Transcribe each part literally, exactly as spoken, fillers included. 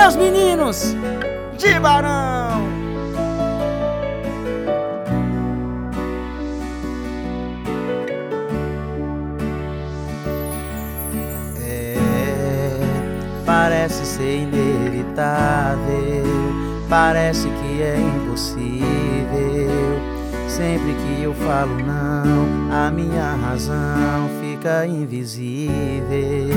meus meninos de Barão. É, parece ser inevitável, parece que é impossível. Sempre que eu falo não, a minha razão fica invisível.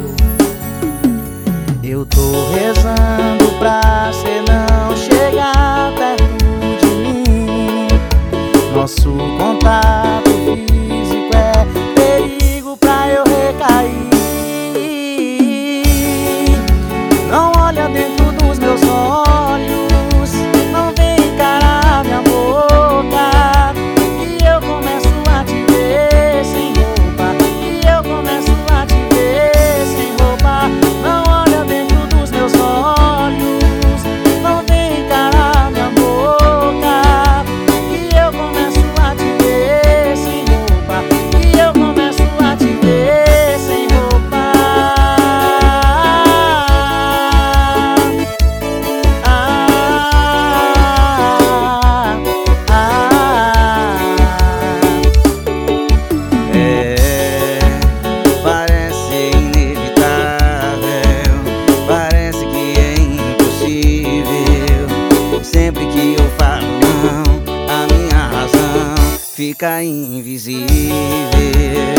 Eu tô rezando pra cê não chegar perto de mim. Nosso contato físico é perigo pra eu recair. Não olha dentro dos meus olhos, não vem encarar minha boca, e eu começo a te ver sem roupa, e eu começo a te ver sem roupa. Não olha dentro dos meus olhos, não vem encarar minha boca, e eu começo a te ver sem roupa, e eu começo a te ver sem roupa. Sempre que eu falo não, a minha razão fica invisível.